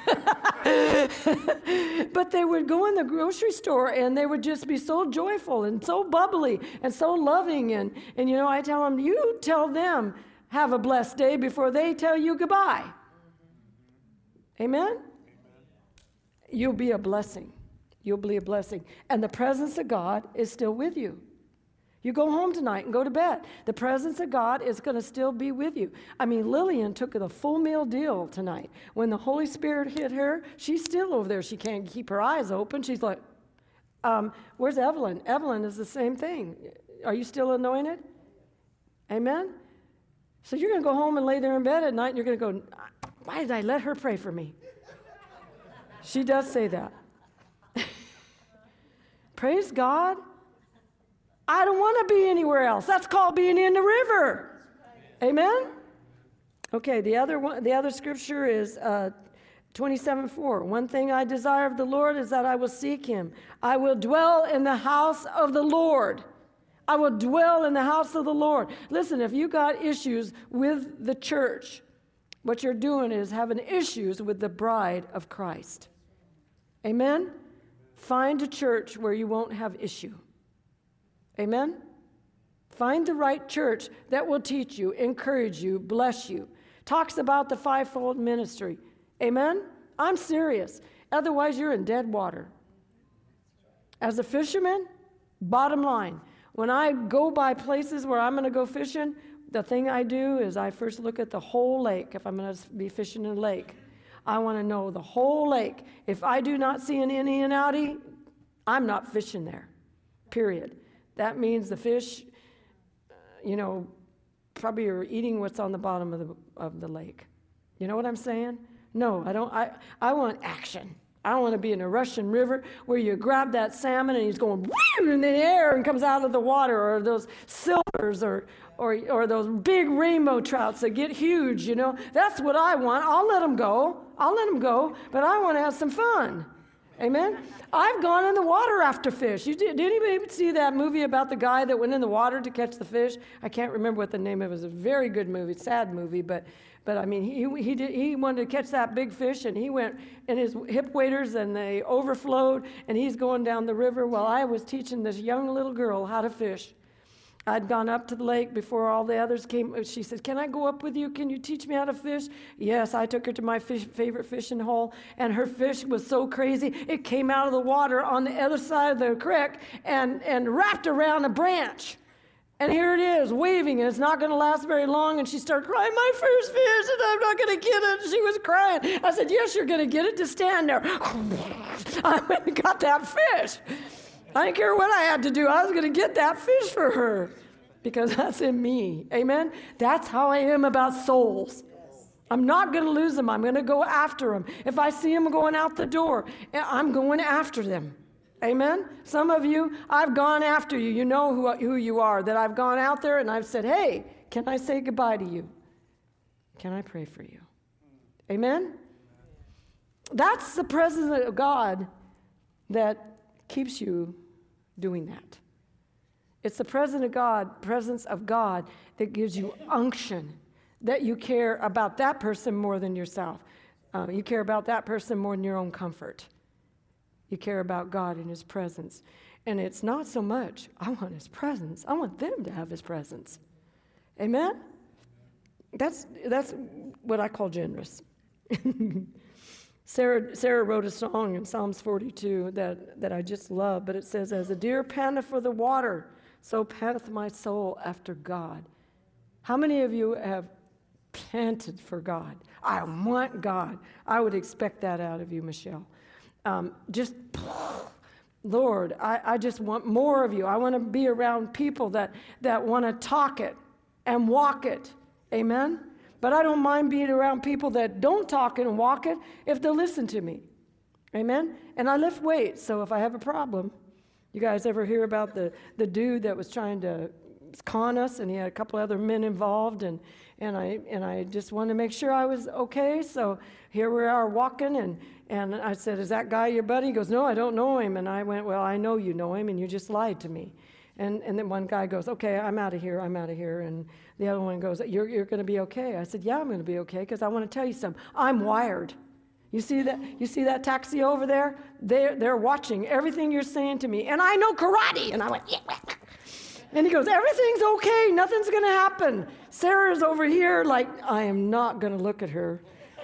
But they would go in the grocery store and they would just be so joyful and so bubbly and so loving. And, and you know, I tell them, you tell them, have a blessed day before they tell you goodbye. Amen? Amen. You'll be a blessing. You'll be a blessing. And the presence of God is still with you. You go home tonight and go to bed. The presence of God is going to still be with you. I mean, Lillian took the full meal deal tonight. When the Holy Spirit hit her, she's still over there. She can't keep her eyes open. She's like, um, where's Evelyn? Evelyn is the same thing. Are you still anointed? Amen? So you're going to go home and lay there in bed at night and you're going to go, why did I let her pray for me? She does say that. Praise God. I don't want to be anywhere else. That's called being in the river. Amen? Okay, the other one, the other scripture is uh, twenty-seven four. One thing I desire of the Lord is that I will seek him. I will dwell in the house of the Lord. I will dwell in the house of the Lord. Listen, if you got issues with the church, what you're doing is having issues with the bride of Christ. Amen? Find a church where you won't have issue. Amen? Find the right church that will teach you, encourage you, bless you. Talks about the fivefold ministry. Amen? I'm serious. Otherwise, you're in dead water. As a fisherman, bottom line, when I go by places where I'm going to go fishing, the thing I do is I first look at the whole lake if I'm going to be fishing in a lake. I want to know the whole lake. If I do not see an innie and outie, I'm not fishing there, period. That means the fish, uh, you know, probably are eating what's on the bottom of the of the lake. You know what I'm saying? No, I don't. I, I want action. I don't want to be in a Russian river where you grab that salmon and he's going in the air and comes out of the water, or those silvers, or or or those big rainbow trouts that get huge. You know, that's what I want. I'll let them go. I'll let them go, but I want to have some fun. Amen? I've gone in the water after fish. You did, did anybody see that movie about the guy that went in the water to catch the fish? I can't remember what the name of it was. It was a very good movie, sad movie, but but I mean, he he did he wanted to catch that big fish, and he went in his hip waders, and they overflowed, and he's going down the river while I was teaching this young little girl how to fish. I'd gone up to the lake before all the others came. She said, can I go up with you? Can you teach me how to fish? Yes, I took her to my fish, favorite fishing hole, and her fish was so crazy, it came out of the water on the other side of the creek and, and wrapped around a branch. And here it is, waving, and it's not going to last very long. And she started crying, my first fish, and I'm not going to get it. And she was crying. I said, yes, you're going to get it. Just stand there. I went and got that fish. I didn't care what I had to do. I was going to get that fish for her because that's in me. Amen? That's how I am about souls. I'm not going to lose them. I'm going to go after them. If I see them going out the door, I'm going after them. Amen? Some of you, I've gone after you. You know who, who you are, that I've gone out there and I've said, hey, can I say goodbye to you? Can I pray for you? Amen? That's the presence of God that keeps you doing that. It's the presence of God, presence of God that gives you unction, that you care about that person more than yourself. Uh, you care about that person more than your own comfort. You care about God and His presence. And it's not so much, I want His presence. I want them to have His presence. Amen? That's that's what I call generous. Sarah Sarah wrote a song in Psalms forty-two that, that I just love, but it says, as a deer panteth for the water, so panteth my soul after God. How many of you have panted for God? I want God. I would expect that out of you, Michelle. Um, just, Lord, I, I just want more of you. I want to be around people that, that want to talk it and walk it. Amen? But I don't mind being around people that don't talk it and walk it if they'll listen to me. Amen? And I lift weights, so if I have a problem, you guys ever hear about the, the dude that was trying to con us, and he had a couple other men involved, and, and I and I just wanted to make sure I was okay, so here we are walking, and, and I said, is that guy your buddy? He goes, no, I don't know him. And I went, well, I know you know him, and you just lied to me. And and then one guy goes, okay, I'm out of here, I'm out of here. And the other one goes, you're, you're going to be okay. I said, yeah, I'm going to be okay, because I want to tell you something. I'm wired. You see that? You see that taxi over there? They're, they're watching everything you're saying to me. And I know karate. And I went, yeah. And he goes, everything's okay. Nothing's going to happen. Sarah's over here like, I am not going to look at her.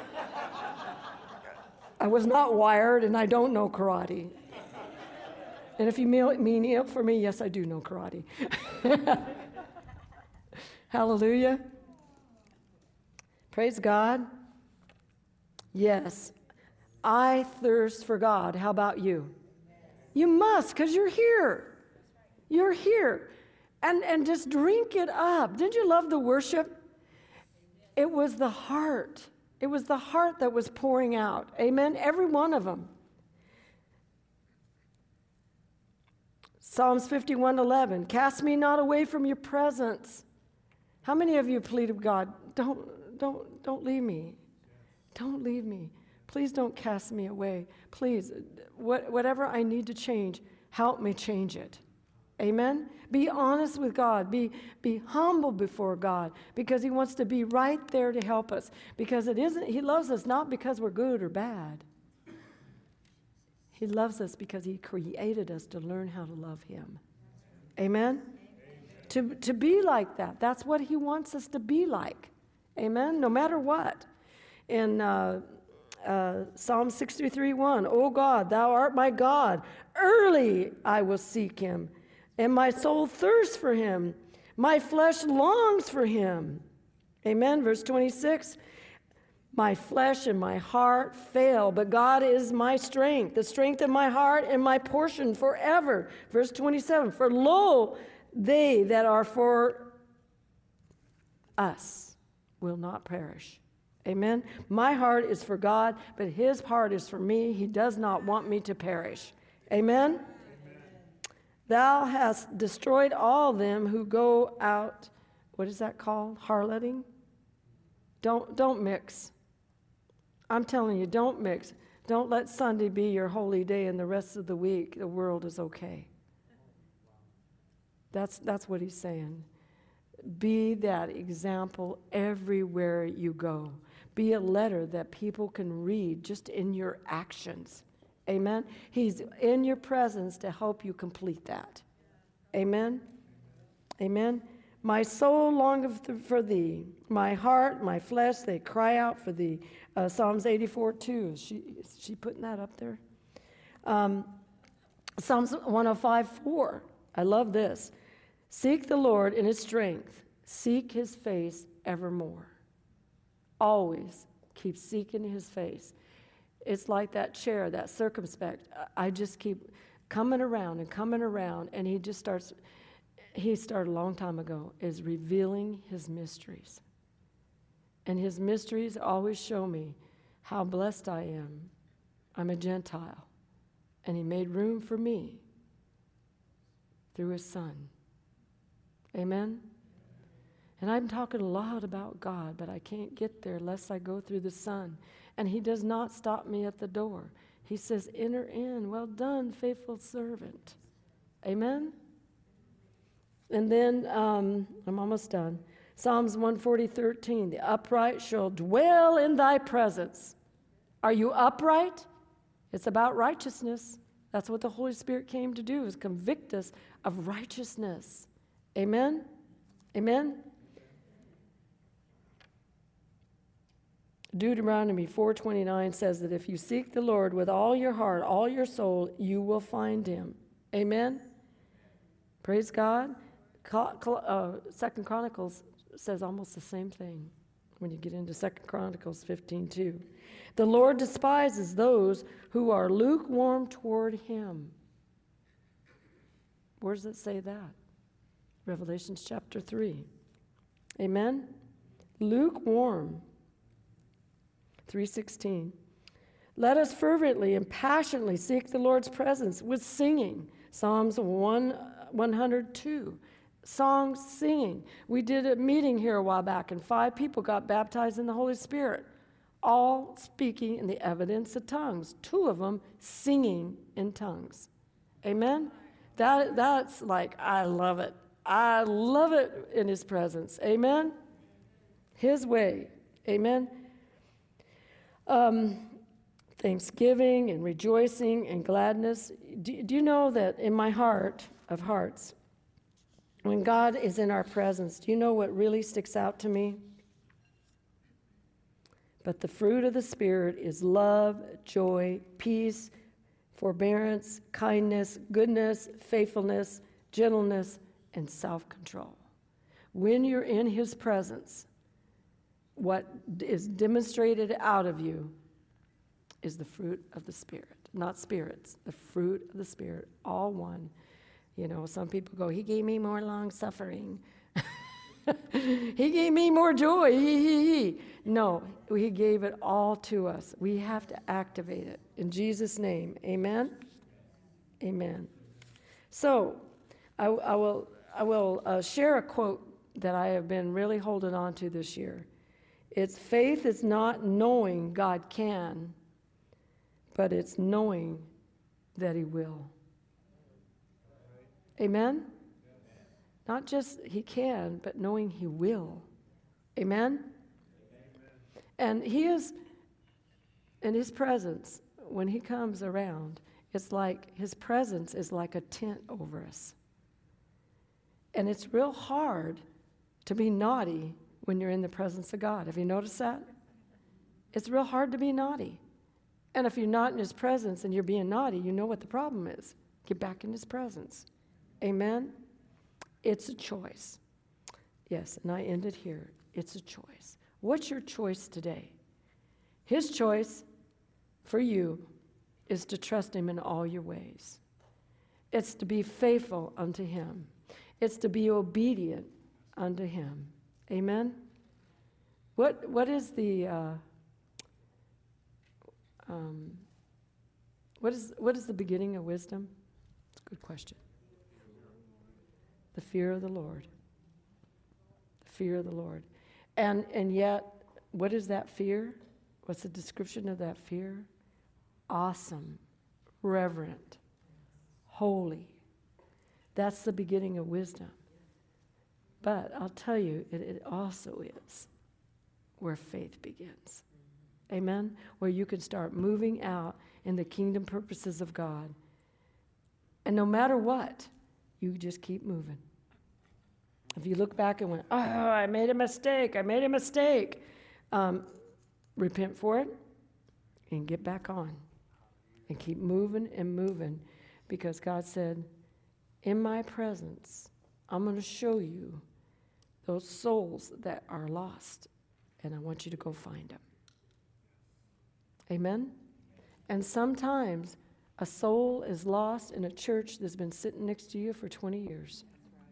I was not wired, and I don't know karate. And if you mean it for me, yes, I do know karate. Hallelujah. Praise God. Yes, I thirst for God. How about you? You must, because you're here. You're here. And, and just drink it up. Didn't you love the worship? It was the heart. It was the heart that was pouring out. Amen? Every one of them. Psalms fifty-one eleven. Cast me not away from your presence. How many of you pleaded with God, don't, don't, don't leave me. Don't leave me. Please don't cast me away. Please, what, whatever I need to change, help me change it. Amen? Be honest with God. Be, be humble before God, because He wants to be right there to help us. Because it isn't, He loves us not because we're good or bad. He loves us because He created us to learn how to love Him. Amen? Amen. To, to be like that. That's what He wants us to be like. Amen? No matter what. In uh, uh, Psalm sixty-three one, O God, Thou art my God. Early I will seek Him, and my soul thirsts for Him. My flesh longs for Him. Amen. Verse twenty-six, my flesh and my heart fail, but God is my strength, the strength of my heart and my portion forever. Verse twenty-seven, for lo, they that are for us will not perish. Amen. My heart is for God, but His heart is for me. He does not want me to perish. Amen. Amen. Thou hast destroyed all them who go out, what is that called? Harloting? Don't, don't mix. I'm telling you, don't mix. Don't let Sunday be your holy day and the rest of the week the world is okay. That's, that's what he's saying. Be that example everywhere you go. Be a letter that people can read just in your actions. Amen? He's in your presence to help you complete that. Amen? Amen. My soul longeth for thee. My heart, my flesh, they cry out for thee. Uh, Psalms eighty-four two. Is she, is she putting that up there? Um, Psalms one oh five four. I love this. Seek the Lord in his strength. Seek his face evermore. Always keep seeking his face. It's like that chair, that circumspect. I just keep coming around and coming around, and he just starts... He started a long time ago, is revealing his mysteries. And his mysteries always show me how blessed I am. I'm a Gentile. And he made room for me through his son. Amen? And I'm talking a lot about God, but I can't get there unless I go through the son. And he does not stop me at the door. He says, enter in. Well done, faithful servant. Amen? And then, um, I'm almost done. Psalms one forty, thirteen. The upright shall dwell in thy presence. Are you upright? It's about righteousness. That's what the Holy Spirit came to do, is convict us of righteousness. Amen? Amen? Deuteronomy four twenty-nine says that if you seek the Lord with all your heart, all your soul, you will find him. Amen? Praise God. Uh, Second Chronicles says almost the same thing when you get into Second Chronicles fifteen two. The Lord despises those who are lukewarm toward him. Where does it say that? Revelation chapter three. Amen? Lukewarm. three sixteen. Let us fervently and passionately seek the Lord's presence with singing. Psalms one, one hundred two. Songs, singing. We did a meeting here a while back, and five people got baptized in the Holy Spirit, all speaking in the evidence of tongues. Two of them singing in tongues. Amen? That That's like, I love it. I love it in his presence. Amen? His way. Amen? Um, thanksgiving and rejoicing and gladness. Do, do you know that in my heart of hearts, when God is in our presence, do you know what really sticks out to me? But the fruit of the Spirit is love, joy, peace, forbearance, kindness, goodness, faithfulness, gentleness, and self-control. When you're in his presence, what is demonstrated out of you is the fruit of the Spirit. Not spirits, the fruit of the Spirit, all one. You know, some people go, he gave me more long suffering. He gave me more joy. He, he, he. No, he gave it all to us. We have to activate it. In Jesus' name, amen? Amen. So, I, I will, I will uh, share a quote that I have been really holding on to this year. It's faith is not knowing God can, but it's knowing that he will. Amen? Yes. Not just he can, but knowing he will. Amen? Amen? And he is, in his presence, when he comes around, it's like, his presence is like a tent over us. And it's real hard to be naughty when you're in the presence of God. Have you noticed that? It's real hard to be naughty. And if you're not in his presence and you're being naughty, you know what the problem is. Get back in his presence. Amen? It's a choice. Yes, and I end it here. It's a choice. What's your choice today? His choice for you is to trust him in all your ways. It's to be faithful unto him. It's to be obedient unto him. Amen? What What is the... Uh, um, what is what is the beginning of wisdom? It's a good question. The fear of the Lord. The fear of the Lord. And and yet, what is that fear? What's the description of that fear? Awesome, reverent, holy. That's the beginning of wisdom. But I'll tell you, it, it also is where faith begins. Amen? Where you can start moving out in the kingdom purposes of God. And no matter what, you just keep moving. If you look back and went, oh, I made a mistake, I made a mistake, um, repent for it and get back on and keep moving and moving, because God said, in my presence, I'm going to show you those souls that are lost, and I want you to go find them. Amen? And sometimes a soul is lost in a church that's been sitting next to you for twenty years.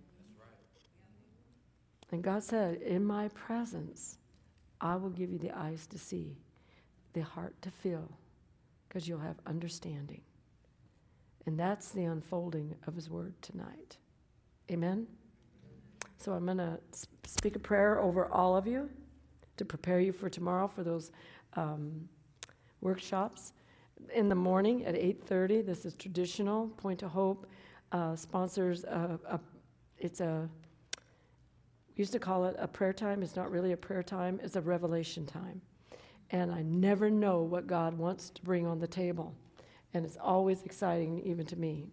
And God said, in my presence, I will give you the eyes to see, the heart to feel, because you'll have understanding. And that's the unfolding of his word tonight. Amen? So I'm going to speak a prayer over all of you to prepare you for tomorrow for those um, workshops. In the morning at eight thirty, this is traditional. Point of Hope uh, sponsors, a, a, it's a, we used to call it a prayer time. It's not really a prayer time. It's a revelation time. And I never know what God wants to bring on the table. And it's always exciting, even to me.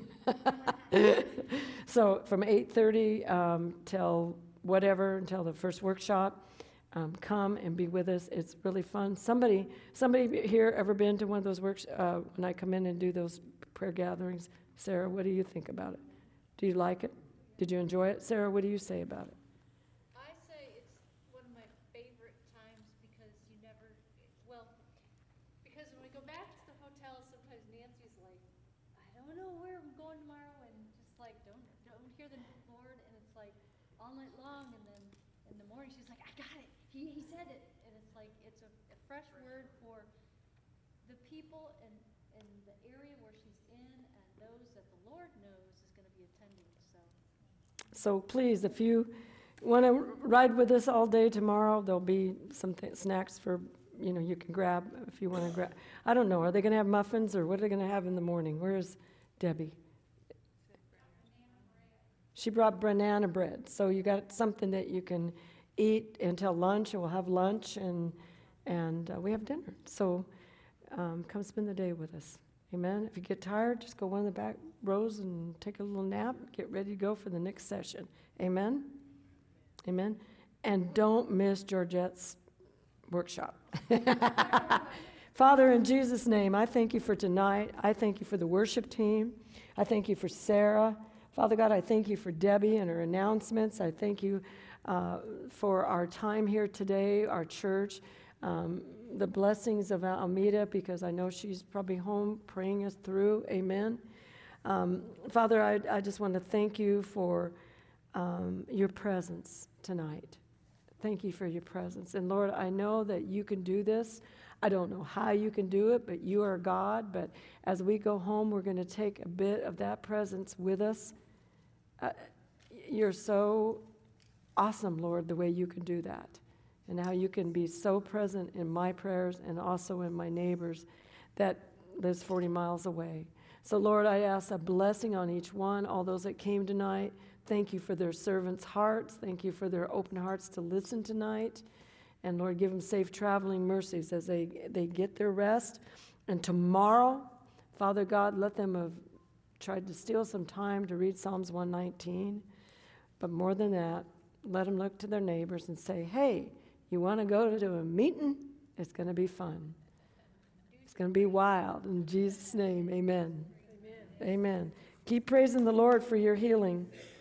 So from eight thirty um, till whatever, until the first workshop, um, come and be with us. It's really fun. Somebody somebody here ever been to one of those works uh, when I come in and do those prayer gatherings? Sarah, what do you think about it? Do you like it? Did you enjoy it? Sarah, what do you say about it? I say it's one of my favorite times because you never, well, because when we go back to the hotel, sometimes Nancy's like, I don't know where I'm going tomorrow, and just like, don't, don't hear the Lord, and it's like all night long, and then in the morning she's like, I got it, he, he said it, and it's like, it's a, a fresh word for the people and, and the area where she's in, and those that the Lord knows is going to be attending, so. So please, if you want to ride with us all day tomorrow, there'll be some th- snacks for, you know, you can grab if you want to grab. I don't know, are they going to have muffins or what are they going to have in the morning? Where's Debbie? She brought banana bread. So you got something that you can eat until lunch, and we'll have lunch, and and uh, we have dinner. So um, come spend the day with us. Amen. If you get tired, just go one of the back rows and take a little nap. Get ready to go for the next session. Amen. Amen. And don't miss Georgette's workshop. Father, in Jesus' name, I thank you for tonight. I thank you for the worship team. I thank you for Sarah. Father God, I thank you for Debbie and her announcements. I thank you uh, for our time here today, our church, um, the blessings of Almeida, because I know she's probably home praying us through. Amen. Um, Father, I, I just want to thank you for um, your presence tonight. Thank you for your presence. And Lord, I know that you can do this. I don't know how you can do it, but you are God. But as we go home, we're going to take a bit of that presence with us. Uh, you're so awesome, Lord, the way you can do that. And how you can be so present in my prayers and also in my neighbors that lives forty miles away. So, Lord, I ask a blessing on each one, all those that came tonight. Thank you for their servants' hearts. Thank you for their open hearts to listen tonight. And, Lord, give them safe traveling mercies as they, they get their rest. And tomorrow, Father God, let them have tried to steal some time to read Psalms one nineteen. But more than that, let them look to their neighbors and say, hey, you want to go to a meeting? It's going to be fun. It's going to be wild. In Jesus' name, amen. Amen. Amen. Keep praising the Lord for your healing.